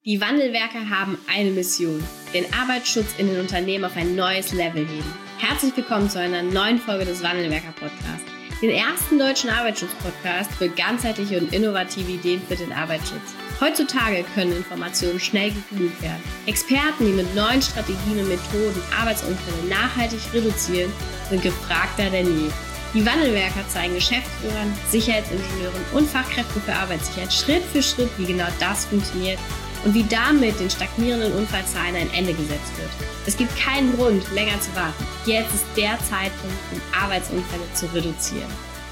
Die Wandelwerker haben eine Mission: den Arbeitsschutz in den Unternehmen auf ein neues Level heben. Herzlich willkommen zu einer neuen Folge des Wandelwerker-Podcasts, den ersten deutschen Arbeitsschutz-Podcast für ganzheitliche und innovative Ideen für den Arbeitsschutz. Heutzutage können Informationen schnell gegoogelt werden. Experten, die mit neuen Strategien und Methoden Arbeitsunfälle nachhaltig reduzieren, sind gefragter denn je. Die Wandelwerker zeigen Geschäftsführern, Sicherheitsingenieuren und Fachkräften für Arbeitssicherheit Schritt für Schritt, wie genau das funktioniert und wie damit den stagnierenden Unfallzahlen ein Ende gesetzt wird. Es gibt keinen Grund, länger zu warten. Jetzt ist der Zeitpunkt, um Arbeitsunfälle zu reduzieren.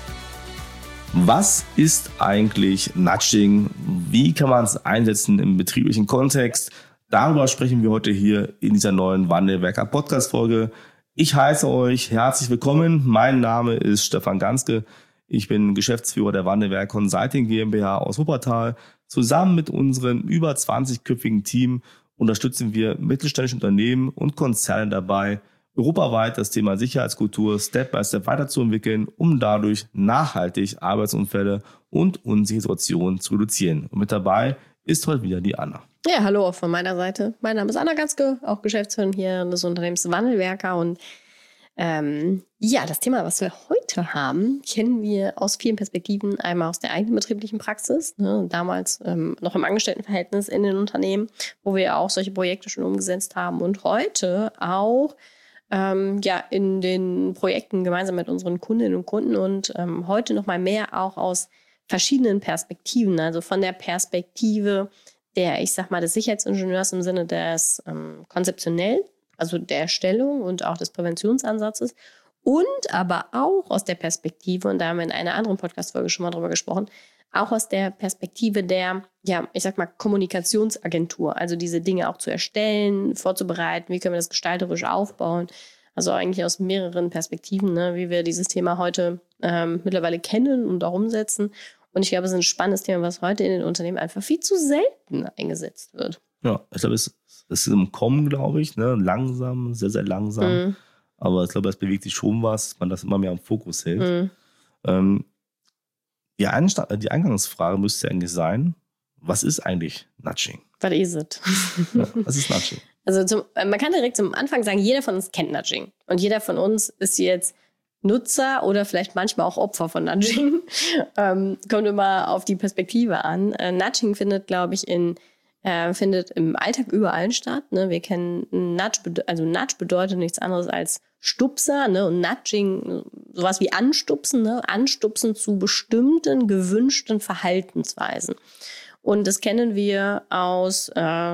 Was ist eigentlich Nudging? Wie kann man es einsetzen im betrieblichen Kontext? Darüber sprechen wir heute hier in dieser neuen Wandelwerker-Podcast-Folge. Ich heiße euch herzlich willkommen. Mein Name ist Stefan Ganske. Ich bin Geschäftsführer der Wandelwerk Consulting GmbH aus Wuppertal. Zusammen mit unserem über 20-köpfigen Team unterstützen wir mittelständische Unternehmen und Konzerne dabei, europaweit das Thema Sicherheitskultur Step by Step weiterzuentwickeln, um dadurch nachhaltig Arbeitsunfälle und unsichere Situationen zu reduzieren. Und mit dabei ist heute wieder die Anna. Ja, hallo auch von meiner Seite. Mein Name ist Anna Ganske, auch Geschäftsführerin hier des Unternehmens Wandelwerker. Und das Thema, was wir heute haben, kennen wir aus vielen Perspektiven. Einmal aus der eigenen betrieblichen Praxis, damals noch im Angestelltenverhältnis in den Unternehmen, wo wir auch solche Projekte schon umgesetzt haben. Und heute auch in den Projekten gemeinsam mit unseren Kundinnen und Kunden. Und heute noch mal mehr auch aus verschiedenen Perspektiven. Also von der Perspektive des Sicherheitsingenieurs im Sinne des konzeptionell, also der Erstellung und auch des Präventionsansatzes, und aber auch aus der Perspektive, und da haben wir in einer anderen Podcast-Folge schon mal drüber gesprochen, auch aus der Perspektive der, Kommunikationsagentur, also diese Dinge auch zu erstellen, vorzubereiten, wie können wir das gestalterisch aufbauen, also eigentlich aus mehreren Perspektiven, wie wir dieses Thema heute mittlerweile kennen und auch umsetzen. Und ich glaube, es ist ein spannendes Thema, was heute in den Unternehmen einfach viel zu selten eingesetzt wird. Ja, ich glaube, es ist im Kommen, glaube ich, langsam, sehr, sehr langsam. Aber ich glaube, es bewegt sich schon was, man das immer mehr im Fokus hält. Die Eingangsfrage müsste eigentlich sein, was ist eigentlich Nudging? Was ist es? Ja, was ist Nudging? Also man kann direkt zum Anfang sagen, jeder von uns kennt Nudging. Und jeder von uns ist jetzt Nutzer oder vielleicht manchmal auch Opfer von Nudging. Kommt immer auf die Perspektive an. Nudging findet, glaube ich, findet im Alltag überall statt. Wir kennen Nudge bedeutet nichts anderes als Stupser, und Nudging, sowas wie Anstupsen, Anstupsen zu bestimmten gewünschten Verhaltensweisen. Und das kennen wir aus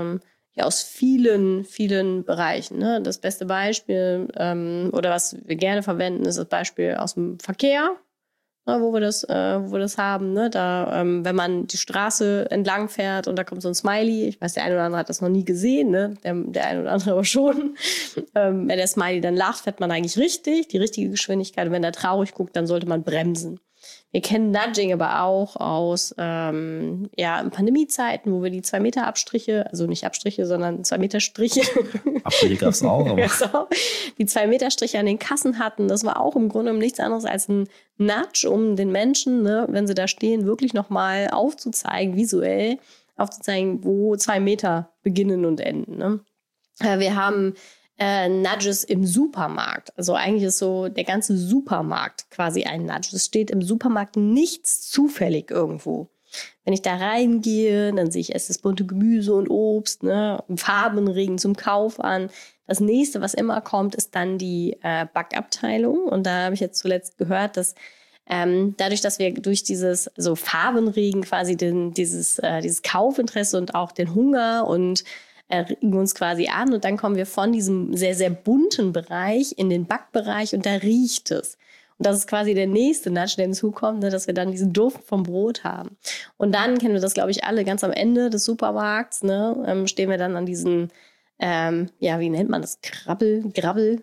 vielen, vielen Bereichen. Das beste Beispiel oder was wir gerne verwenden, ist das Beispiel aus dem Verkehr, wo wir das haben. Wenn man die Straße entlang fährt und da kommt so ein Smiley. Ich weiß, der eine oder andere hat das noch nie gesehen, der eine oder andere aber schon. Wenn der Smiley dann lacht, fährt man eigentlich richtig, die richtige Geschwindigkeit. Und wenn er traurig guckt, dann sollte man bremsen. Wir kennen Nudging aber auch aus Pandemiezeiten, wo wir die 2-Meter-Abstriche, also nicht Abstriche, sondern 2-Meter-Striche. Abstriche gab es auch. Aber. Die 2-Meter-Striche an den Kassen hatten. Das war auch im Grunde nichts anderes als ein Nudge, um den Menschen, wenn sie da stehen, wirklich nochmal aufzuzeigen, visuell aufzuzeigen, wo 2 Meter beginnen und enden. Wir haben Nudges im Supermarkt. Also eigentlich ist so der ganze Supermarkt quasi ein Nudge. Es steht im Supermarkt nichts zufällig irgendwo. Wenn ich da reingehe, dann sehe ich erst das bunte Gemüse und Obst, Farben regen zum Kauf an. Das nächste, was immer kommt, ist dann die Backabteilung. Und da habe ich jetzt zuletzt gehört, dass dadurch, dass wir durch dieses Farbenregen quasi dieses Kaufinteresse und auch den Hunger und regen uns quasi an, und dann kommen wir von diesem sehr, sehr bunten Bereich in den Backbereich und da riecht es. Und das ist quasi der nächste Nudge, der hinzukommt, dass wir dann diesen Duft vom Brot haben. Und dann kennen wir das, glaube ich, alle ganz am Ende des Supermarkts, stehen wir dann an diesen, wie nennt man das? Grabbel.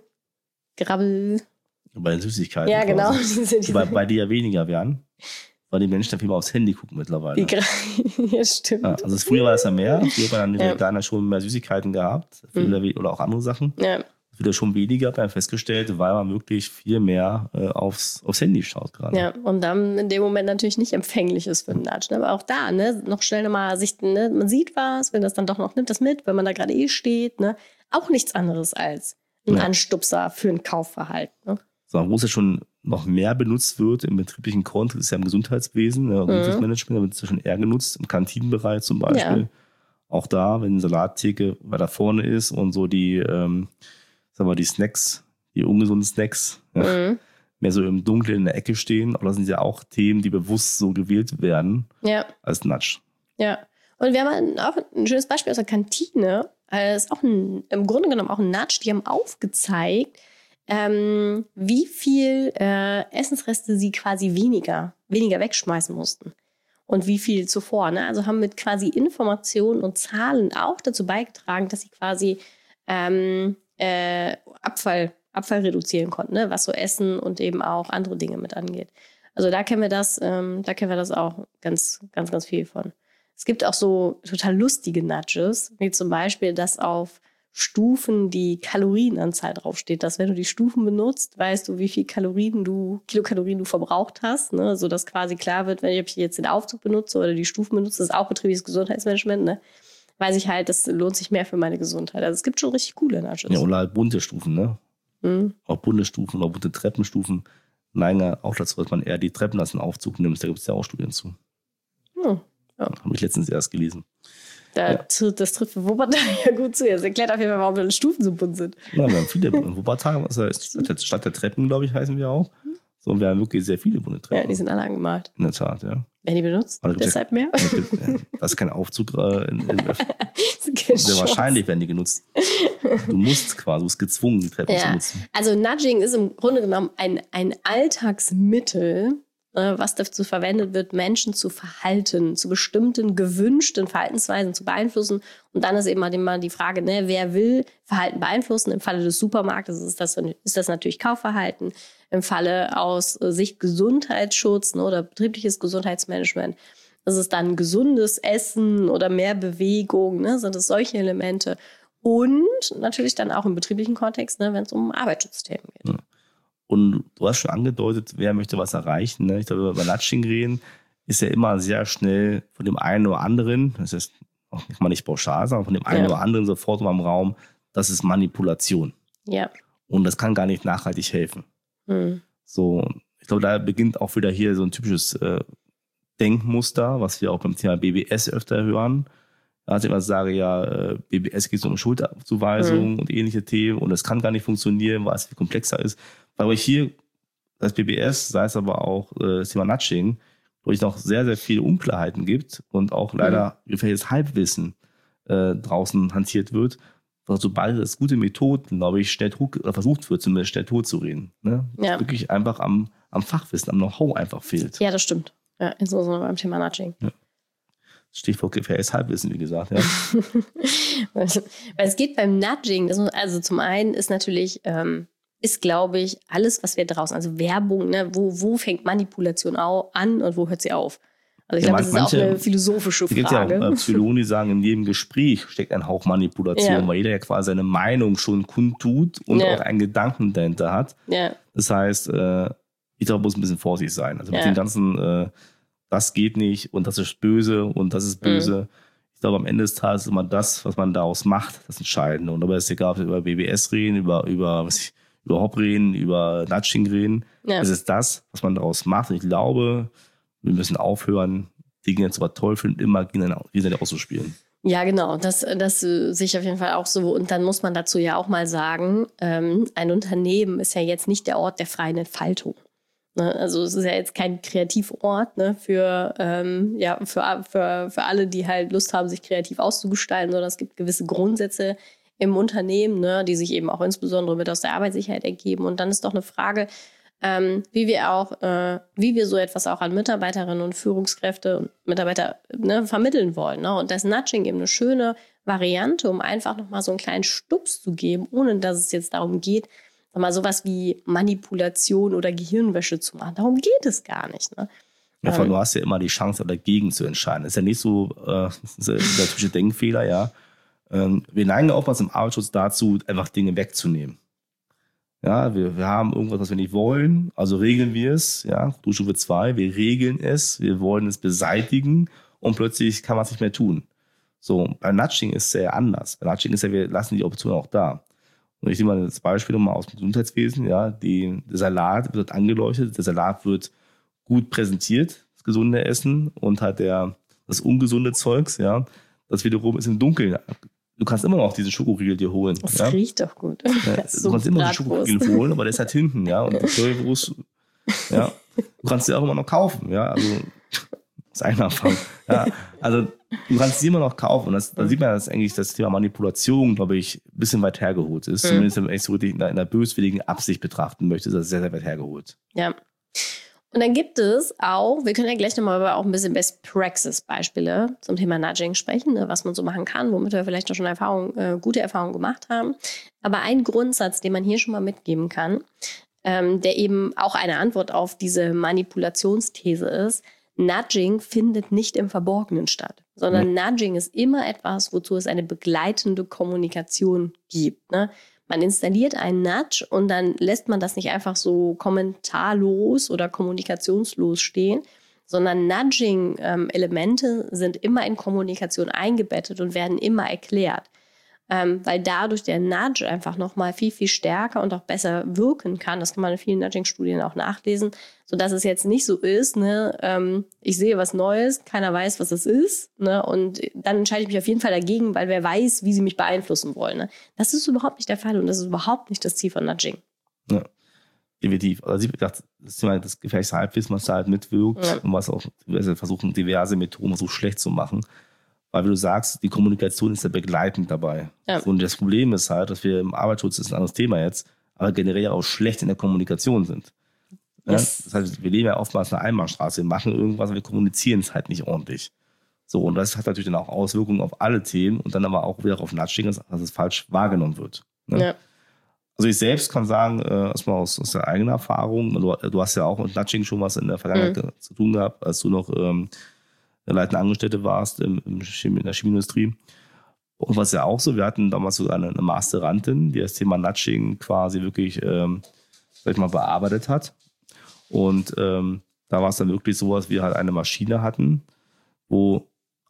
Bei den Süßigkeiten. Ja, genau. Bei dir ja weniger werden. Weil die Menschen viel mal aufs Handy gucken mittlerweile. Ja, stimmt. Ja, also früher war das ja mehr. Früher hat man dann in der schon mehr Süßigkeiten gehabt. Oder auch andere Sachen. Ja. Das wird ja schon weniger, hat man festgestellt, weil man wirklich viel mehr aufs Handy schaut gerade. Ja, und dann in dem Moment natürlich nicht empfänglich ist für einen Nudge. Ne? Aber auch da, ne, noch schnell nochmal sichten, ne? Man sieht was, wenn das dann doch noch nimmt das mit, wenn man da gerade steht. Ne? Auch nichts anderes als ein Anstupser für ein Kaufverhalten. Ne? So, wo es ja schon noch mehr benutzt wird im betrieblichen Kontext, ist ja im Gesundheitswesen, Gesundheitsmanagement, da wird es ja schon eher genutzt, im Kantinenbereich zum Beispiel. Ja. Auch da, wenn die Salattheke weiter vorne ist und so die die Snacks, die ungesunden Snacks, mehr so im Dunkeln in der Ecke stehen. Aber das sind ja auch Themen, die bewusst so gewählt werden als Nudge. Ja, und wir haben auch ein schönes Beispiel aus der Kantine. Das ist auch im Grunde genommen auch ein Nudge. Die haben aufgezeigt, wie viel Essensreste sie quasi weniger wegschmeißen mussten. Und wie viel zuvor. Ne? Also haben mit quasi Informationen und Zahlen auch dazu beigetragen, dass sie quasi Abfall reduzieren konnten, ne? Was so Essen und eben auch andere Dinge mit angeht. Also da kennen wir das auch ganz, ganz, ganz viel von. Es gibt auch so total lustige Nudges, wie zum Beispiel, dass auf Stufen die Kalorienanzahl draufsteht, dass wenn du die Stufen benutzt, weißt du, wie viel Kilokalorien du verbraucht hast, ne? Sodass quasi klar wird, wenn ich jetzt den Aufzug benutze oder die Stufen benutze, das ist auch betriebliches Gesundheitsmanagement, ne? Weiß ich halt, das lohnt sich mehr für meine Gesundheit. Also es gibt schon richtig coole Nudges. Ja, oder halt bunte Stufen, ne? Auch bunte Stufen oder bunte Treppenstufen neigen ja auch dazu, dass man eher die Treppen als einen Aufzug nimmt. Da gibt es ja auch Studien zu. Ja. Habe ich letztens erst gelesen. Das trifft für Wuppertal ja gut zu. Das erklärt auf jeden Fall, warum die Stufen so bunt sind. Ja, wir haben viele in Wuppertal, Stadt der Treppen, glaube ich, heißen wir auch. So, und wir haben wirklich sehr viele bunte Treppen. Ja, die sind alle angemalt. In der Tat, ja. Werden die benutzt? Deshalb mehr? Das ist kein Aufzug. Sehr wahrscheinlich werden die genutzt. Du musst gezwungen, die Treppen zu nutzen. Also Nudging ist im Grunde genommen ein Alltagsmittel, was dazu verwendet wird, Menschen zu Verhalten, zu bestimmten gewünschten Verhaltensweisen zu beeinflussen. Und dann ist eben halt immer die Frage, ne, wer will Verhalten beeinflussen? Im Falle des Supermarktes ist das natürlich Kaufverhalten. Im Falle aus Sicht Gesundheitsschutz, ne, oder betriebliches Gesundheitsmanagement ist es dann gesundes Essen oder mehr Bewegung, ne, sind es solche Elemente. Und natürlich dann auch im betrieblichen Kontext, ne, wenn es um Arbeitsschutzthemen geht. Ja. Und du hast schon angedeutet, wer möchte was erreichen. Ne? Ich glaube, über Nudging reden ist ja immer sehr schnell von dem einen oder anderen, das ist auch nicht pauschal, sondern von dem einen oder anderen sofort im Raum, das ist Manipulation. Ja. Und das kann gar nicht nachhaltig helfen. So, ich glaube, da beginnt auch wieder hier so ein typisches Denkmuster, was wir auch beim Thema BBS öfter hören. Da ich immer sage, BBS geht um Schuldzuweisung und ähnliche Themen und das kann gar nicht funktionieren, weil es viel komplexer ist. Aber hier, das BBS, sei es aber auch das Thema Nudging, wo es noch sehr, sehr viele Unklarheiten gibt und auch leider gefährliches Halbwissen draußen hantiert wird, sobald es gute Methoden, glaube ich, versucht wird, zumindest schnell tot zu reden. Ne? Ja. Wirklich einfach am Fachwissen, am Know-how einfach fehlt. Ja, das stimmt. Ja, insbesondere beim Thema Nudging. Ja. Stichwort gefährliches Halbwissen, wie gesagt. Ja. Weil es geht beim Nudging, also zum einen ist natürlich, glaube ich, alles, was wir draußen, also Werbung, ne, wo fängt Manipulation an und wo hört sie auf? Also ich glaube, das ist auch eine philosophische Frage. Es gibt ja auch Psychologen, die sagen, in jedem Gespräch steckt ein Hauch Manipulation, weil jeder ja quasi seine Meinung schon kundtut und auch einen Gedanken dahinter hat. Ja. Das heißt, ich glaube, man muss ein bisschen vorsichtig sein. Also mit den ganzen das geht nicht und das ist böse und das ist böse. Ich glaube, am Ende des Tages ist immer das, was man daraus macht, das Entscheidende. Und dabei ist es egal, ob wir über BBS reden, über Hop reden, über Nudging reden. Ja. Es ist das, was man daraus macht. Und ich glaube, wir müssen aufhören, Dinge zwar toll finden, immer gegeneinander auszuspielen. Ja, genau. Das sehe ich auf jeden Fall auch so. Und dann muss man dazu ja auch mal sagen, ein Unternehmen ist ja jetzt nicht der Ort der freien Entfaltung. Also es ist ja jetzt kein Kreativort, ne, für alle, die halt Lust haben, sich kreativ auszugestalten, sondern es gibt gewisse Grundsätze im Unternehmen, ne, die sich eben auch insbesondere mit aus der Arbeitssicherheit ergeben. Und dann ist doch eine Frage, wie wir so etwas auch an Mitarbeiterinnen und Führungskräfte und Mitarbeiter, ne, vermitteln wollen. Ne? Und das Nudging eben eine schöne Variante, um einfach nochmal so einen kleinen Stups zu geben, ohne dass es jetzt darum geht, mal sowas wie Manipulation oder Gehirnwäsche zu machen. Darum geht es gar nicht. Ne? Ja, du hast ja immer die Chance, dagegen zu entscheiden. Das ist ja nicht so der typische Denkfehler, ja. Wir neigen oftmals im Arbeitsschutz dazu, einfach Dinge wegzunehmen. Ja, wir haben irgendwas, was wir nicht wollen, also regeln wir es. Ja, Stufe 2, wir regeln es, wir wollen es beseitigen und plötzlich kann man es nicht mehr tun. So, bei Nudging ist es sehr anders. Bei Nudging ist ja, wir lassen die Option auch da. Und ich nehme mal das Beispiel nochmal aus dem Gesundheitswesen. Ja, der Salat wird angeleuchtet, der Salat wird gut präsentiert, das gesunde Essen, und halt das ungesunde Zeugs, ja, das wiederum ist im Dunkeln. Du kannst immer noch diesen Schokoriegel dir holen. Das ja? riecht doch gut. Ja, du kannst immer noch den Schokoriegel holen, aber der ist halt hinten, ja. Und das Currywurst, ja, du kannst sie auch immer noch kaufen, ja. Also, das ist eine Erfahrung. Ja, also, du kannst sie immer noch kaufen. Und da sieht man, dass eigentlich das Thema Manipulation, glaube ich, ein bisschen weit hergeholt ist. Zumindest wenn man es so richtig in einer böswilligen Absicht betrachten möchte, ist das sehr, sehr weit hergeholt. Ja. Und dann gibt es auch, wir können ja gleich nochmal über auch ein bisschen Best-Praxis-Beispiele zum Thema Nudging sprechen, ne, was man so machen kann, womit wir vielleicht auch schon gute Erfahrungen gemacht haben. Aber ein Grundsatz, den man hier schon mal mitgeben kann, der eben auch eine Antwort auf diese Manipulationsthese ist: Nudging findet nicht im Verborgenen statt, sondern Nudging ist immer etwas, wozu es eine begleitende Kommunikation gibt. Ne? Man installiert einen Nudge und dann lässt man das nicht einfach so kommentarlos oder kommunikationslos stehen, sondern Nudging-Elemente sind immer in Kommunikation eingebettet und werden immer erklärt. Weil dadurch der Nudge einfach nochmal viel, viel stärker und auch besser wirken kann. Das kann man in vielen Nudging-Studien auch nachlesen, sodass es jetzt nicht so ist, ne, ich sehe was Neues, keiner weiß, was es ist, ne, und dann entscheide ich mich auf jeden Fall dagegen, weil wer weiß, wie sie mich beeinflussen wollen. Ne. Das ist überhaupt nicht der Fall und das ist überhaupt nicht das Ziel von Nudging. Ja, definitiv. Also ich dachte, das Thema des gefährlichen Halbwissen, was da halt mitwirkt und was auch versuchen, diverse Methoden so schlecht zu machen. Weil, wie du sagst, die Kommunikation ist ja begleitend dabei. Ja. Und das Problem ist halt, dass wir im Arbeitsschutz, das ist ein anderes Thema jetzt, aber generell auch schlecht in der Kommunikation sind. Yes. Ja? Das heißt, wir leben ja oftmals eine Einbahnstraße, wir machen irgendwas, aber wir kommunizieren es halt nicht ordentlich. So, und das hat natürlich dann auch Auswirkungen auf alle Themen und dann aber auch wieder auf Nudging, dass es falsch wahrgenommen wird. Ne? Ja. Also ich selbst kann sagen, erstmal aus der eigenen Erfahrung, du hast ja auch mit Nudging schon was in der Vergangenheit zu tun gehabt, als du noch leitende Angestellte warst in der Chemieindustrie. Und was ja auch so, wir hatten damals sogar eine Masterantin, die das Thema Nudging quasi wirklich bearbeitet hat. Und da war es dann wirklich so, dass wir halt eine Maschine hatten, wo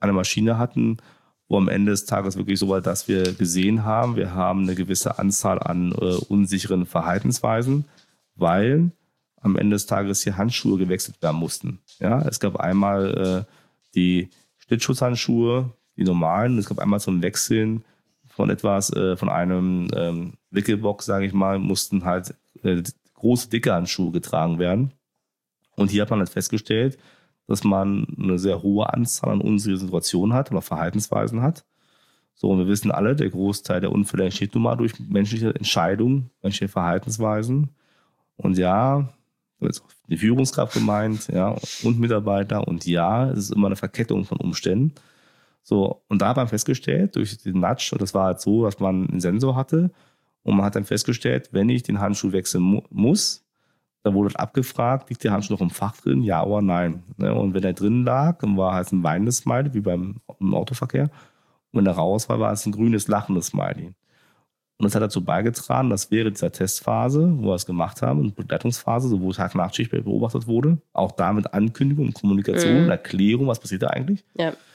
am Ende des Tages wirklich so war, dass wir gesehen haben, wir haben eine gewisse Anzahl an unsicheren Verhaltensweisen, weil am Ende des Tages hier Handschuhe gewechselt werden mussten. Ja, es gab einmal die Schlittschutzhandschuhe, die normalen. Es gab einmal zum Wechseln von von einem Wickelbox, sage ich mal, mussten halt große, dicke Handschuhe getragen werden. Und hier hat man halt festgestellt, dass man eine sehr hohe Anzahl an unsicheren Situationen hat oder Verhaltensweisen hat. So, und wir wissen alle, der Großteil der Unfälle entsteht nun mal durch menschliche Entscheidungen, menschliche Verhaltensweisen. Und ja, jetzt die Führungskraft gemeint, ja, und Mitarbeiter, und ja, es ist immer eine Verkettung von Umständen. So, und da hat man festgestellt, durch den Nudge, und das war halt so, dass man einen Sensor hatte, und man hat dann festgestellt, wenn ich den Handschuh wechseln muss, dann wurde abgefragt, liegt der Handschuh noch im Fach drin, ja oder nein. Und wenn er drin lag, dann war halt ein weinendes Smiley, wie im Autoverkehr. Und wenn er raus war, war es ein grünes, lachendes Smiley. Und das hat dazu beigetragen, dass während dieser Testphase, wo wir es gemacht haben, und Begleitungsphase, wo Tag- und Nachtschicht beobachtet wurde, auch da mit Ankündigung, Kommunikation, Erklärung, was passiert da eigentlich,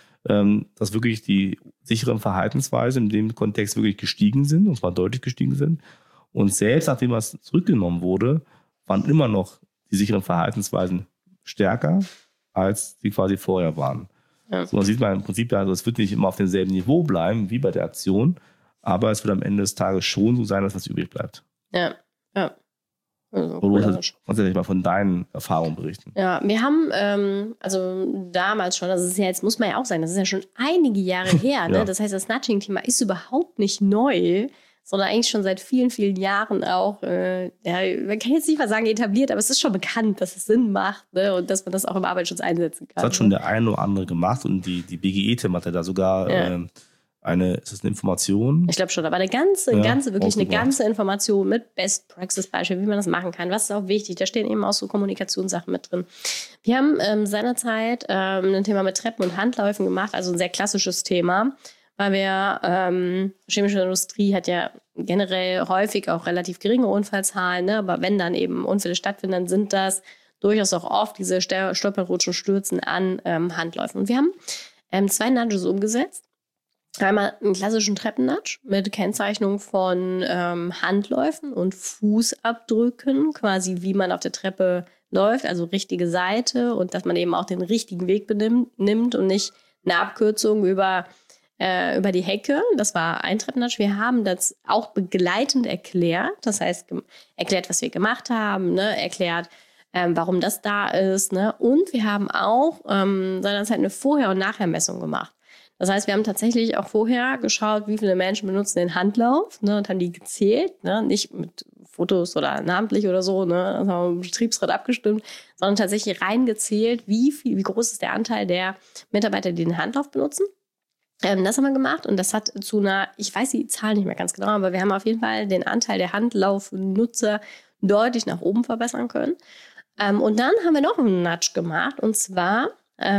dass wirklich die sicheren Verhaltensweisen in dem Kontext wirklich gestiegen sind, und zwar deutlich gestiegen sind. Und selbst nachdem was zurückgenommen wurde, waren immer noch die sicheren Verhaltensweisen stärker, als die quasi vorher waren. Ja. So, man sieht man im Prinzip, also es wird nicht immer auf demselben Niveau bleiben wie bei der Aktion, aber es wird am Ende des Tages schon so sein, dass was übrig bleibt. Ja, ja. Also, du kannst ja nicht mal von deinen Erfahrungen berichten. Ja, wir haben, also damals schon, also das ist ja jetzt, muss man ja auch sagen, das ist ja schon einige Jahre her, ne? Das heißt, das Nudging-Thema ist überhaupt nicht neu, sondern eigentlich schon seit vielen, vielen Jahren auch, man kann jetzt nicht mal sagen etabliert, aber es ist schon bekannt, dass es Sinn macht, ne? Und dass man das auch im Arbeitsschutz einsetzen kann. Das hat schon der eine oder andere gemacht, und die BGE-Team hat ja da sogar ist das eine Information? Ich glaube schon, aber eine ganze Information mit Best-Praxis-Beispielen, wie man das machen kann. Was ist auch wichtig? Da stehen eben auch so Kommunikationssachen mit drin. Wir haben seinerzeit ein Thema mit Treppen und Handläufen gemacht, also ein sehr klassisches Thema, weil wir, chemische Industrie hat ja generell häufig auch relativ geringe Unfallzahlen, ne? Aber wenn dann eben Unfälle stattfinden, dann sind das durchaus auch oft diese Stolpern, Rutschen, Stürzen an Handläufen. Und wir haben 2 Nudges umgesetzt. Einmal einen klassischen Treppennudge mit Kennzeichnung von Handläufen und Fußabdrücken, quasi wie man auf der Treppe läuft, also richtige Seite und dass man eben auch den richtigen Weg nimmt und nicht eine Abkürzung über die Hecke. Das war ein Treppennudge. Wir haben das auch begleitend erklärt, das heißt erklärt, was wir gemacht haben, ne? Erklärt, warum das da ist. Ne? Und wir haben auch seinerzeit eine Vorher- und Nachher-Messung gemacht. Das heißt, wir haben tatsächlich auch vorher geschaut, wie viele Menschen benutzen den Handlauf, ne, und haben die gezählt, ne, nicht mit Fotos oder namentlich oder so, ne, das haben wir im Betriebsrat abgestimmt, sondern tatsächlich reingezählt, wie groß ist der Anteil der Mitarbeiter, die den Handlauf benutzen. Das haben wir gemacht und das hat zu einer, ich weiß die Zahl nicht mehr ganz genau, aber wir haben auf jeden Fall den Anteil der Handlaufnutzer deutlich nach oben verbessern können. Und dann haben wir noch einen Nudge gemacht und zwar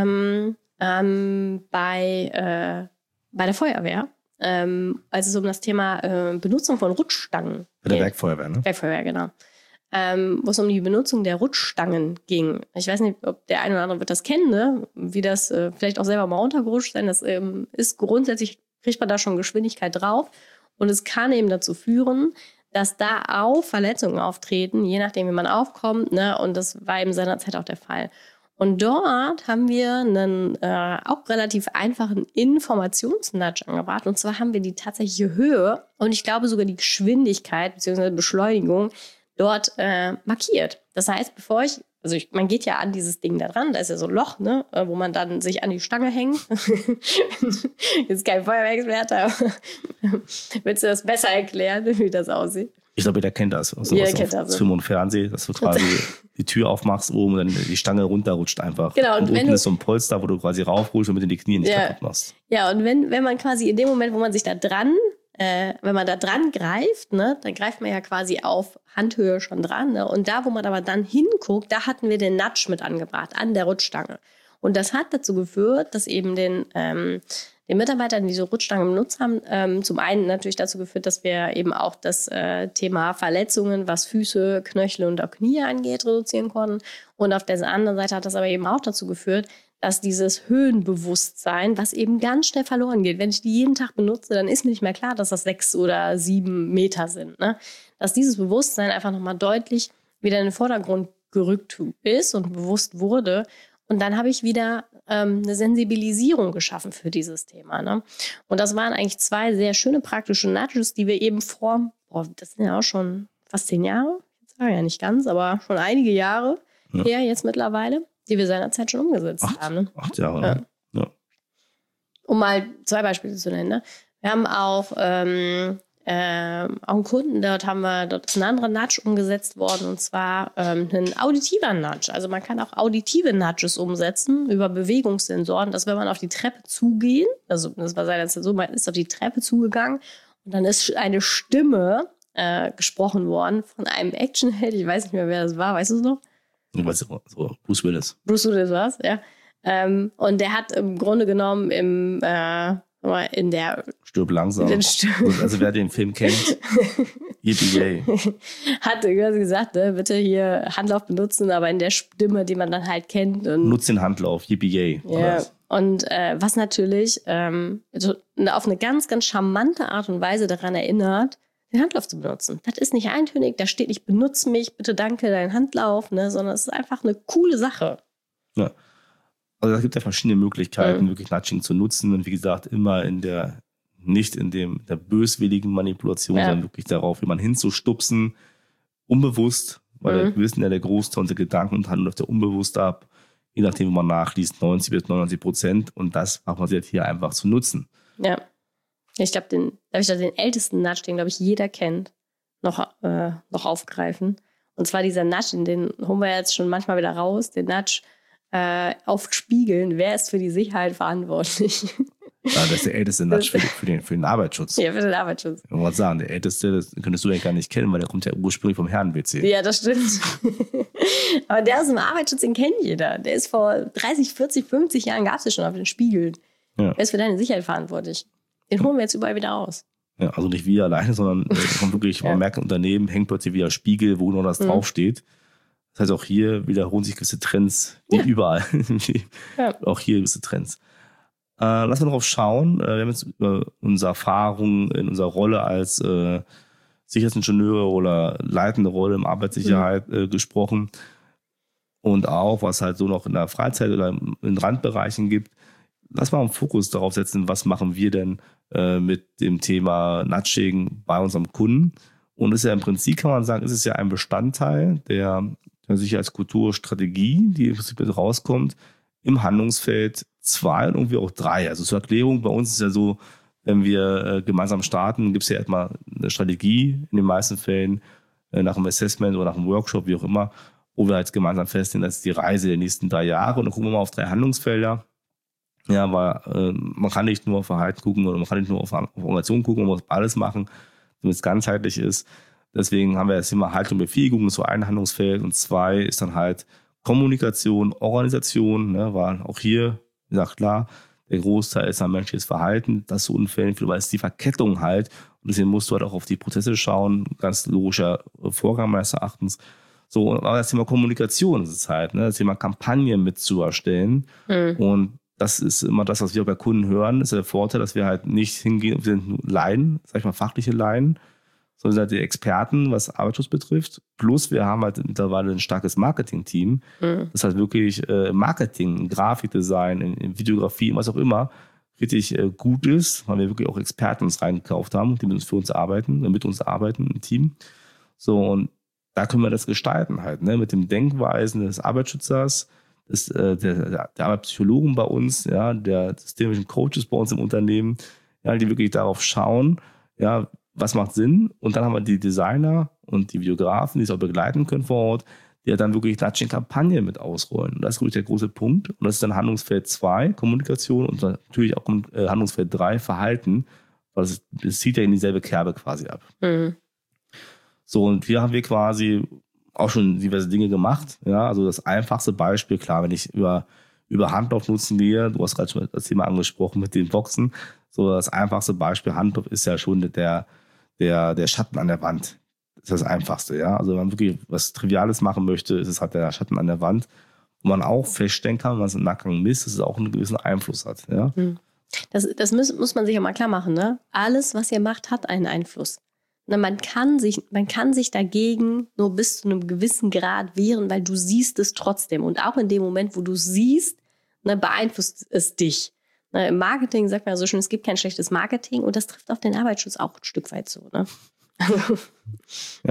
bei der Feuerwehr, als es um das Thema Benutzung von Rutschstangen bei der Werkfeuerwehr, ne? Werkfeuerwehr, genau. Wo es um die Benutzung der Rutschstangen ging. Ich weiß nicht, ob der eine oder andere wird das kennen, ne? Wie das vielleicht auch selber mal runtergerutscht sein. Das ist grundsätzlich, kriegt man da schon Geschwindigkeit drauf. Und es kann eben dazu führen, dass da auch Verletzungen auftreten, je nachdem, wie man aufkommt. Ne? Und das war eben seinerzeit auch der Fall. Und dort haben wir einen auch relativ einfachen Informationsnudge angebracht. Und zwar haben wir die tatsächliche Höhe und ich glaube sogar die Geschwindigkeit bzw. Beschleunigung dort markiert. Das heißt, man geht ja an dieses Ding da dran, da ist ja so ein Loch, ne, wo man dann sich an die Stange hängt. Jetzt kein Feuerwehrexperte, aber willst du das besser erklären, wie das aussieht? Ich glaube, jeder kennt das. Jeder kennt das. Aus Film und Fernsehen, dass du quasi die Tür aufmachst oben und dann die Stange runterrutscht einfach. Genau. Und unten ist so ein Polster, wo du quasi raufholst und mit in die Knie nicht kaputt machst. Ja, und wenn man quasi in dem Moment, wo man sich da dran, wenn man da dran greift, ne, dann greift man ja quasi auf Handhöhe schon dran. Ne? Und da, wo man aber dann hinguckt, da hatten wir den Nudge mit angebracht, an der Rutschstange. Und das hat dazu geführt, dass eben den Mitarbeitern, die diese Rutschstange benutzt haben, zum einen natürlich dazu geführt, dass wir eben auch das Thema Verletzungen, was Füße, Knöchel und auch Knie angeht, reduzieren konnten. Und auf der anderen Seite hat das aber eben auch dazu geführt, dass dieses Höhenbewusstsein, was eben ganz schnell verloren geht, wenn ich die jeden Tag benutze, dann ist mir nicht mehr klar, dass das 6 oder 7 Meter sind. Ne? Dass dieses Bewusstsein einfach nochmal deutlich wieder in den Vordergrund gerückt ist und bewusst wurde. Und dann habe ich wieder eine Sensibilisierung geschaffen für dieses Thema. Ne? Und das waren eigentlich 2 sehr schöne praktische Nudges, die wir eben das sind ja auch schon fast 10 Jahre, ich sage ja nicht ganz, aber schon einige Jahre her jetzt mittlerweile, die wir seinerzeit schon umgesetzt haben. Ne? 8 Jahre. Ja. Um mal 2 Beispiele zu nennen. Ne? Wir haben auch einen Kunden, dort ist ein anderer Nudge umgesetzt worden und zwar ein auditiver Nudge. Also man kann auch auditive Nudges umsetzen über Bewegungssensoren, dass wenn man auf die Treppe zugehen, also das war seinerzeit so, man ist auf die Treppe zugegangen und dann ist eine Stimme gesprochen worden von einem Actionheld, ich weiß nicht mehr, wer das war, weißt du es noch? So, Bruce Willis. Bruce Willis war es, ja. Und der hat im Grunde genommen in der Stirb langsam. Also wer den Film kennt, yippie hat gesagt, ne, bitte hier Handlauf benutzen, aber in der Stimme, die man dann halt kennt. Und nutzt den Handlauf, yippie ja. Und was natürlich auf eine ganz, ganz charmante Art und Weise daran erinnert, den Handlauf zu benutzen. Das ist nicht eintönig, da steht nicht, benutze mich, bitte danke, deinen Handlauf, ne, sondern es ist einfach eine coole Sache. Ja. Also es gibt ja verschiedene Möglichkeiten, wirklich Nudging zu nutzen und wie gesagt, immer nicht in der böswilligen Manipulation, sondern wirklich darauf, jemanden hinzustupsen, unbewusst, weil wir wissen ja, der Großteil unserer Gedanken und Handlung läuft ja unbewusst ab, je nachdem, wie man nachliest, 90-99% und das macht man sich jetzt hier einfach zu nutzen. Ja. Ich glaube, den ältesten Nudge, den, glaube ich, jeder kennt, noch aufgreifen. Und zwar dieser Nudge, den holen wir jetzt schon manchmal wieder raus, den Nudge auf Spiegeln. Wer ist für die Sicherheit verantwortlich? Ja, das ist der älteste Nudge für den Arbeitsschutz. Ja, für den Arbeitsschutz. Ich wollte sagen, der älteste, das könntest du ja gar nicht kennen, weil der kommt ja ursprünglich vom Herren-WC. Ja, das stimmt. Aber der aus dem Arbeitsschutz, den kennt jeder. Der ist vor 30, 40, 50 Jahren, gab es ja schon auf den Spiegeln. Ja. Wer ist für deine Sicherheit verantwortlich? Den holen wir jetzt überall wieder raus. Ja, also nicht wir alleine, sondern man wirklich, man merkt, im Unternehmen hängt plötzlich wieder Spiegel, wo noch das draufsteht. Das heißt, auch hier wiederholen sich gewisse Trends, wie überall. Auch hier gewisse Trends. Lass mal darauf schauen. Wir haben jetzt über unsere Erfahrungen in unserer Rolle als Sicherheitsingenieure oder leitende Rolle im Arbeitssicherheit gesprochen. Und auch, was halt so noch in der Freizeit oder in Randbereichen gibt. Lass mal einen Fokus darauf setzen, was machen wir denn mit dem Thema Nudging bei unserem Kunden. Und ist ja im Prinzip, kann man sagen, ist es ja ein Bestandteil der Sicherheitskulturstrategie, die im Prinzip rauskommt, im Handlungsfeld 2 und irgendwie auch 3. Also zur Erklärung, bei uns ist ja so, wenn wir gemeinsam starten, gibt es ja erstmal eine Strategie, in den meisten Fällen nach einem Assessment oder nach einem Workshop, wie auch immer, wo wir halt gemeinsam festlegen, das ist die Reise der nächsten 3 Jahre. Und dann gucken wir mal auf 3 Handlungsfelder. Ja, weil man kann nicht nur auf Verhalten gucken oder man kann nicht nur auf Organisation gucken, man muss alles machen, damit es ganzheitlich ist. Deswegen haben wir das Thema Haltung und Befähigung, das ist so ein Handlungsfeld. Und 2 ist dann halt Kommunikation, Organisation, ne, weil auch hier, wie gesagt, klar, der Großteil ist ein menschliches Verhalten, das zu Unfällen führt, weil es die Verkettung halt. Und deswegen musst du halt auch auf die Prozesse schauen, ganz logischer Vorgang meines Erachtens. So, aber das Thema Kommunikation ist es halt, ne, das Thema Kampagnen mit zu erstellen. Und das ist immer das, was wir bei Kunden hören. Das ist der Vorteil, dass wir halt nicht hingehen, wir sind nur Laien, sag ich mal fachliche Laien, sondern sind halt die Experten, was Arbeitsschutz betrifft. Plus wir haben halt mittlerweile ein starkes Marketing-Team, das halt wirklich Marketing, Grafikdesign, in Videografie, was auch immer, richtig gut ist, weil wir wirklich auch Experten uns reingekauft haben, die mit uns arbeiten im Team. So, und da können wir das gestalten halt, ne, mit den Denkweisen des Arbeitsschützers, der Arbeitspsychologen bei uns, ja, der systemischen Coaches bei uns im Unternehmen, ja, die wirklich darauf schauen, ja, was macht Sinn. Und dann haben wir die Designer und die Videografen, die es auch begleiten können vor Ort, die ja dann wirklich Nudging-Kampagnen mit ausrollen. Und das ist wirklich der große Punkt. Und das ist dann Handlungsfeld 2, Kommunikation, und natürlich auch Handlungsfeld 3, Verhalten, weil das zieht ja in dieselbe Kerbe quasi ab. So, und hier haben wir quasi auch schon diverse Dinge gemacht. Ja, also das einfachste Beispiel, klar, wenn ich über Handlauf nutzen gehe, du hast gerade schon das Thema angesprochen mit den Boxen, so das einfachste Beispiel Handlauf ist ja schon der Schatten an der Wand. Das ist das Einfachste, ja. Also wenn man wirklich was Triviales machen möchte, ist es halt der Schatten an der Wand, wo man auch feststellen kann, wenn man es im Nachgang misst, dass es auch einen gewissen Einfluss hat, ja. Das muss man sich auch mal klar machen, ne? Alles, was ihr macht, hat einen Einfluss. Man kann sich dagegen nur bis zu einem gewissen Grad wehren, weil du siehst es trotzdem. Und auch in dem Moment, wo du es siehst, ne, beeinflusst es dich. Ne, im Marketing sagt man ja so schön, es gibt kein schlechtes Marketing, und das trifft auf den Arbeitsschutz auch ein Stück weit so. Ne? Ja.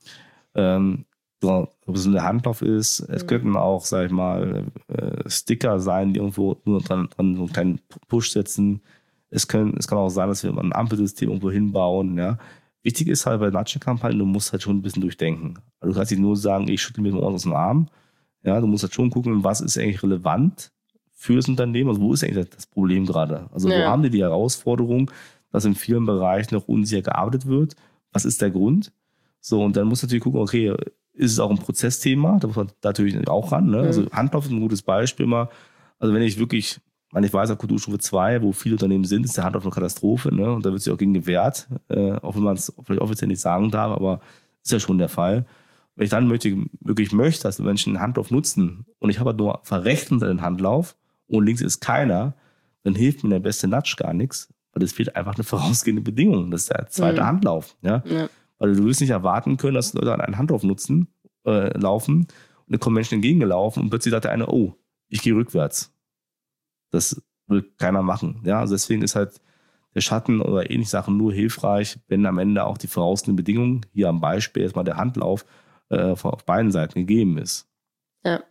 Ob es eine Handlauf ist, es könnten auch, sag ich mal, Sticker sein, die irgendwo nur dran so einen kleinen Push setzen. Es kann auch sein, dass wir ein Ampelsystem irgendwo hinbauen, ja. Wichtig ist halt bei Nudging-Kampagnen, du musst halt schon ein bisschen durchdenken. Also du kannst nicht nur sagen, ich schüttle mir den Ohren aus dem Arm. Ja, du musst halt schon gucken, was ist eigentlich relevant für das Unternehmen. Also wo ist eigentlich das Problem gerade? Also wo haben die Herausforderung, dass in vielen Bereichen noch unsicher gearbeitet wird? Was ist der Grund? So, und dann musst du natürlich gucken, okay, ist es auch ein Prozessthema? Da muss man natürlich auch ran. Ne? Also Handlauf ist ein gutes Beispiel mal. Also wenn ich wirklich, ich weiß, auf Kulturstufe 2, wo viele Unternehmen sind, ist der Handlauf eine Katastrophe. Ne? Und da wird sich auch gegen gewehrt, auch wenn man es vielleicht offiziell nicht sagen darf, aber ist ja schon der Fall. Wenn ich dann wirklich möchte, dass die Menschen den Handlauf nutzen und ich habe nur verrecht unter den Handlauf und links ist keiner, dann hilft mir der beste Nudge gar nichts, weil es fehlt einfach eine vorausgehende Bedingung. Das ist der zweite Handlauf. Ja? Weil du willst nicht erwarten können, dass Leute an einen Handlauf laufen und dann kommen Menschen entgegengelaufen und plötzlich sagt der eine, oh, ich gehe rückwärts. Das will keiner machen. Ja? Also deswegen ist halt der Schatten oder ähnliche Sachen nur hilfreich, wenn am Ende auch die vorausgehende Bedingung, hier am Beispiel erstmal der Handlauf, auf beiden Seiten gegeben ist. Ja.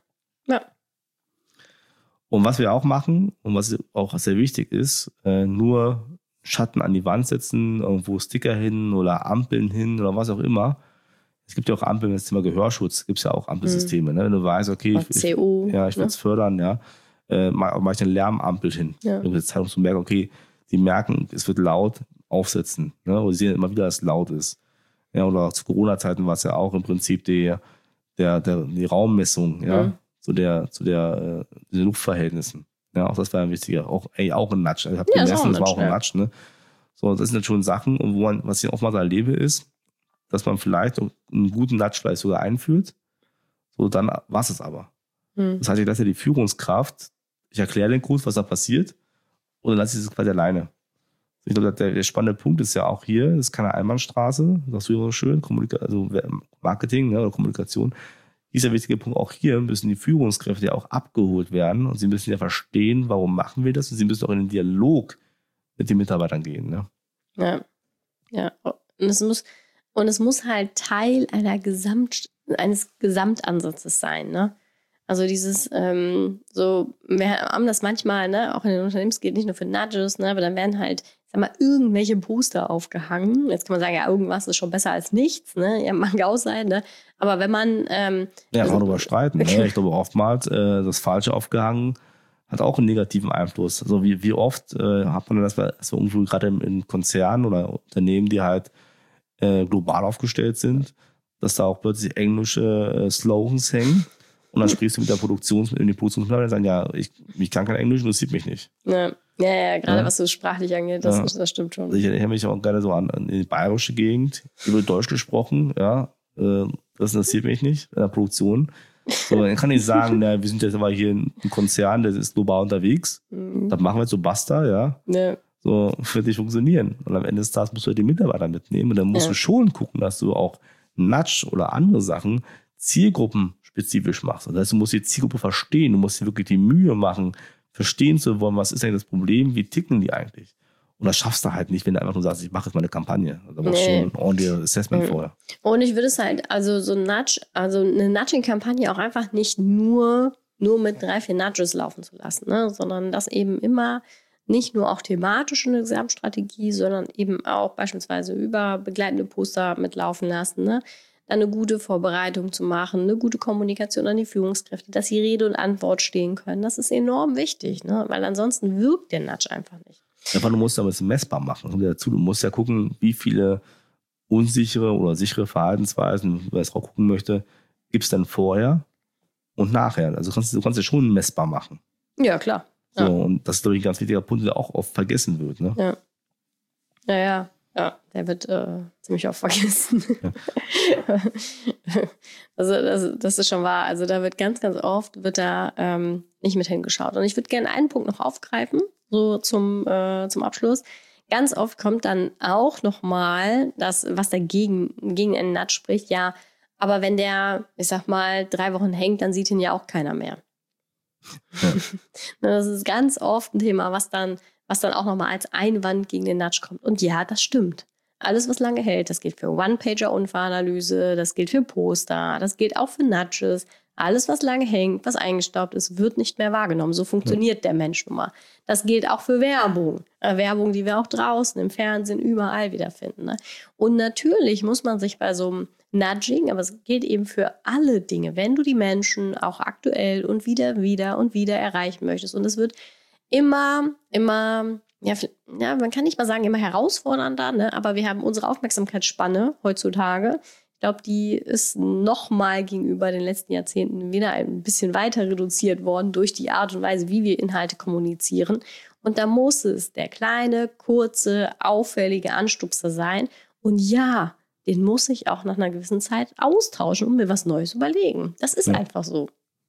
Und was wir auch machen und was auch sehr wichtig ist, nur Schatten an die Wand setzen, irgendwo Sticker hin oder Ampeln hin oder was auch immer. Es gibt ja auch Ampeln, das Thema Gehörschutz, gibt es ja auch Ampelsysteme. Ne? Wenn du weißt, okay, ich will es fördern, ja, mache ich eine Lärmampel hin. Ja. Um jetzt zu merken, okay, die merken, es wird laut, aufsetzen. Ne? Und sie sehen immer wieder, dass es laut ist. Ja, oder zu Corona-Zeiten war es ja auch im Prinzip die Raummessung, ja, zu den Luftverhältnissen. Ja, auch das war ein wichtiger, auch ein Nudge. Ich habe gemessen, das war auch ein Nudge, ne? So, das sind schon Sachen, und was ich oftmals erlebe, ist, dass man vielleicht einen guten Nudge vielleicht sogar einführt. So, dann war es aber. Das heißt, ich lasse ja die Führungskraft, ich erkläre den Kurs, was da passiert, und dann lasse ich es quasi alleine. Ich glaube, der spannende Punkt ist ja auch hier, das ist keine Einbahnstraße, sagst du ja so schön, also Marketing, ne, oder Kommunikation. Dieser wichtige Punkt, auch hier müssen die Führungskräfte ja auch abgeholt werden, und sie müssen ja verstehen, warum machen wir das, und sie müssen auch in den Dialog mit den Mitarbeitern gehen. Ne? Ja. Und es muss halt Teil eines Gesamtansatzes sein, ne? Also dieses, wir haben das manchmal, ne, auch in den Unternehmen, es geht nicht nur für Nudges, ne, aber dann werden halt, sag mal, irgendwelche Poster aufgehangen. Jetzt kann man sagen, ja, irgendwas ist schon besser als nichts, ne, ja, mag auch sein, ne, aber wenn man... kann man darüber streiten, ne? Ich glaube, oftmals das Falsche aufgehangen hat auch einen negativen Einfluss. Also wie oft hat man das, dass wir irgendwo gerade in Konzernen oder Unternehmen, die halt global aufgestellt sind, dass da auch plötzlich englische Slogans hängen. Und dann sprichst du mit den Produktionsmitarbeitern und sagen, ja, ich kann kein Englisch, interessiert mich nicht. Ja, gerade was so sprachlich angeht, das stimmt schon. Ich erinnere mich auch gerne so an die bayerische Gegend, hier wird Deutsch gesprochen, ja, das interessiert mich nicht in der Produktion. So, dann kann ich sagen, wir sind jetzt aber hier ein Konzern, der ist global unterwegs, das machen wir jetzt so basta, ja. So, wird nicht funktionieren. Und am Ende des Tages musst du die Mitarbeiter mitnehmen, und dann musst du schon gucken, dass du auch Nudge oder andere Sachen zielgruppenspezifisch machst. Das heißt, du musst die Zielgruppe verstehen, du musst dir wirklich die Mühe machen, verstehen zu wollen, was ist eigentlich das Problem, wie ticken die eigentlich. Und das schaffst du halt nicht, wenn du einfach nur sagst, ich mache jetzt mal eine Kampagne. Da brauchst du schon ein ordentliches Assessment vorher. Und ich würde es halt, also so eine Nudging-Kampagne auch einfach nicht nur mit 3-4 Nudges laufen zu lassen, ne? Sondern das eben immer nicht nur auch thematisch in der Gesamtstrategie, sondern eben auch beispielsweise über begleitende Poster mitlaufen lassen, ne? Dann eine gute Vorbereitung zu machen, eine gute Kommunikation an die Führungskräfte, dass sie Rede und Antwort stehen können. Das ist enorm wichtig, ne? Weil ansonsten wirkt der Nudge einfach nicht. Ja, du musst aber es messbar machen. Du musst ja gucken, wie viele unsichere oder sichere Verhaltensweisen, wer es auch gucken möchte, gibt es denn vorher und nachher. Also du kannst ja schon messbar machen. Ja, klar. So, und das ist, glaube ich, ein ganz wichtiger Punkt, der auch oft vergessen wird. Ne? Ja, der wird ziemlich oft vergessen. Ja. Also das ist schon wahr. Also da wird ganz, ganz oft nicht mit hingeschaut. Und ich würde gerne einen Punkt noch aufgreifen, so zum Abschluss. Ganz oft kommt dann auch nochmal das, was gegen einen Nudge spricht. Ja, aber wenn der, ich sag mal, 3 Wochen hängt, dann sieht ihn ja auch keiner mehr. Ja. Das ist ganz oft ein Thema, was dann auch nochmal als Einwand gegen den Nudge kommt. Und ja, das stimmt. Alles, was lange hält, das gilt für One-Pager-Unfallanalyse, das gilt für Poster, das gilt auch für Nudges. Alles, was lange hängt, was eingestaubt ist, wird nicht mehr wahrgenommen. So funktioniert der Mensch nun mal. Das gilt auch für Werbung. Werbung, die wir auch draußen, im Fernsehen, überall wiederfinden. Ne? Und natürlich muss man sich bei so einem Nudging, aber es gilt eben für alle Dinge, wenn du die Menschen auch aktuell und wieder erreichen möchtest. Und es wird immer, man kann nicht mal sagen, immer herausfordernder, ne? Aber wir haben unsere Aufmerksamkeitsspanne heutzutage. Ich glaube, die ist nochmal gegenüber den letzten Jahrzehnten wieder ein bisschen weiter reduziert worden durch die Art und Weise, wie wir Inhalte kommunizieren. Und da muss es der kleine, kurze, auffällige Anstupser sein. Und ja, den muss ich auch nach einer gewissen Zeit austauschen und mir was Neues überlegen. Das ist einfach so.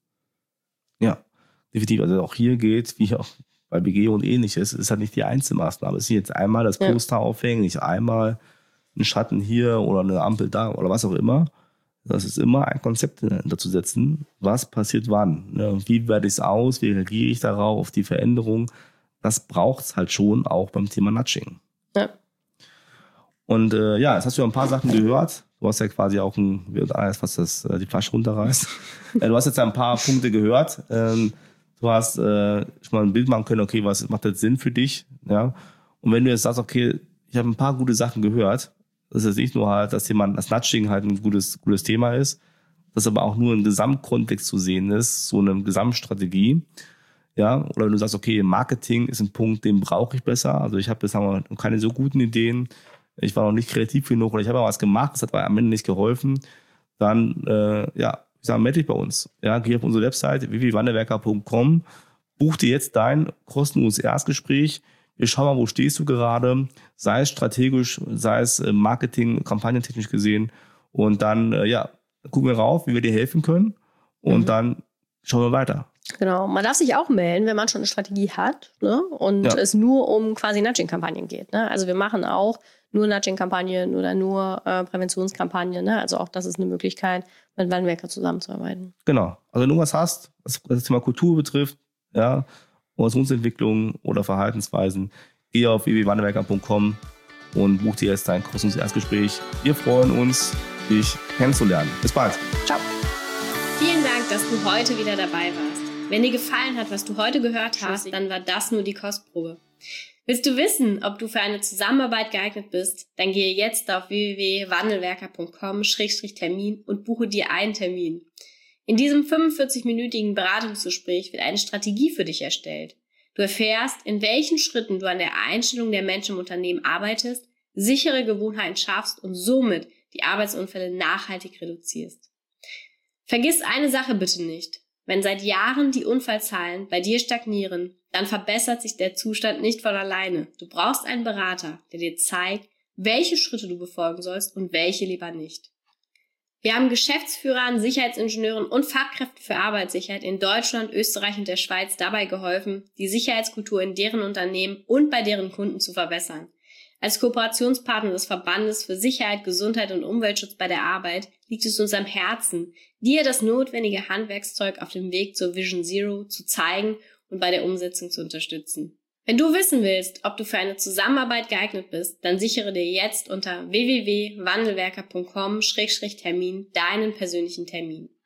Ja, definitiv. Also auch hier geht, wie auch bei BG und ähnliches, ist halt nicht die Einzelmaßnahme. Es ist jetzt einmal das Poster aufhängen, nicht einmal ein Schatten hier oder eine Ampel da oder was auch immer. Das ist immer ein Konzept dazu setzen. Was passiert wann? Ne? Wie werde ich es aus? Wie reagiere ich darauf, auf die Veränderung? Das braucht es halt schon auch beim Thema Nudging. Ja. Und jetzt hast du ja ein paar Sachen gehört. Du hast ja quasi auch die Flasche runterreißt. Du hast jetzt ein paar Punkte gehört. Du hast schon mal ein Bild machen können, okay, was macht jetzt Sinn für dich? Ja? Und wenn du jetzt sagst, okay, ich habe ein paar gute Sachen gehört, das ist jetzt nicht nur halt, dass das Nudging halt ein gutes Thema ist, das aber auch nur im Gesamtkontext zu sehen ist, so eine Gesamtstrategie. Ja, oder wenn du sagst, okay, Marketing ist ein Punkt, den brauche ich besser. Also ich habe bisher keine so guten Ideen. Ich war noch nicht kreativ genug oder ich habe auch was gemacht, das hat am Ende nicht geholfen. Dann, melde dich bei uns. Ja, geh auf unsere Website www.wandelwerker.com, buch dir jetzt dein kostenloses Erstgespräch. wir schauen mal, wo stehst du gerade, sei es strategisch, sei es Marketing, kampagnentechnisch gesehen. Und dann, gucken wir rauf, wie wir dir helfen können. Und dann schauen wir weiter. Genau, man darf sich auch melden, wenn man schon eine Strategie hat, ne? Und es nur um quasi Nudging-Kampagnen geht. Ne? Also wir machen auch nur Nudging-Kampagnen oder nur Präventionskampagnen. Ne? Also auch das ist eine Möglichkeit, mit Wandelwerker zusammenzuarbeiten. Genau, also wenn du was hast, was das Thema Kultur betrifft, ja, Organisationsentwicklung oder Verhaltensweisen, geh auf www.wandelwerker.com und buch dir jetzt dein kostenloses Erstgespräch. Wir freuen uns, dich kennenzulernen. Bis bald. Ciao. Vielen Dank, dass du heute wieder dabei warst. Wenn dir gefallen hat, was du heute gehört hast, dann war das nur die Kostprobe. Willst du wissen, ob du für eine Zusammenarbeit geeignet bist? Dann gehe jetzt auf www.wandelwerker.com/Termin und buche dir einen Termin. In diesem 45-minütigen Beratungsgespräch wird eine Strategie für dich erstellt. Du erfährst, in welchen Schritten du an der Einstellung der Menschen im Unternehmen arbeitest, sichere Gewohnheiten schaffst und somit die Arbeitsunfälle nachhaltig reduzierst. Vergiss eine Sache bitte nicht. Wenn seit Jahren die Unfallzahlen bei dir stagnieren, dann verbessert sich der Zustand nicht von alleine. Du brauchst einen Berater, der dir zeigt, welche Schritte du befolgen sollst und welche lieber nicht. Wir haben Geschäftsführern, Sicherheitsingenieuren und Fachkräften für Arbeitssicherheit in Deutschland, Österreich und der Schweiz dabei geholfen, die Sicherheitskultur in deren Unternehmen und bei deren Kunden zu verbessern. Als Kooperationspartner des Verbandes für Sicherheit, Gesundheit und Umweltschutz bei der Arbeit liegt es uns am Herzen, dir das notwendige Handwerkszeug auf dem Weg zur Vision Zero zu zeigen und bei der Umsetzung zu unterstützen. Wenn du wissen willst, ob du für eine Zusammenarbeit geeignet bist, dann sichere dir jetzt unter www.wandelwerker.com/Termin deinen persönlichen Termin.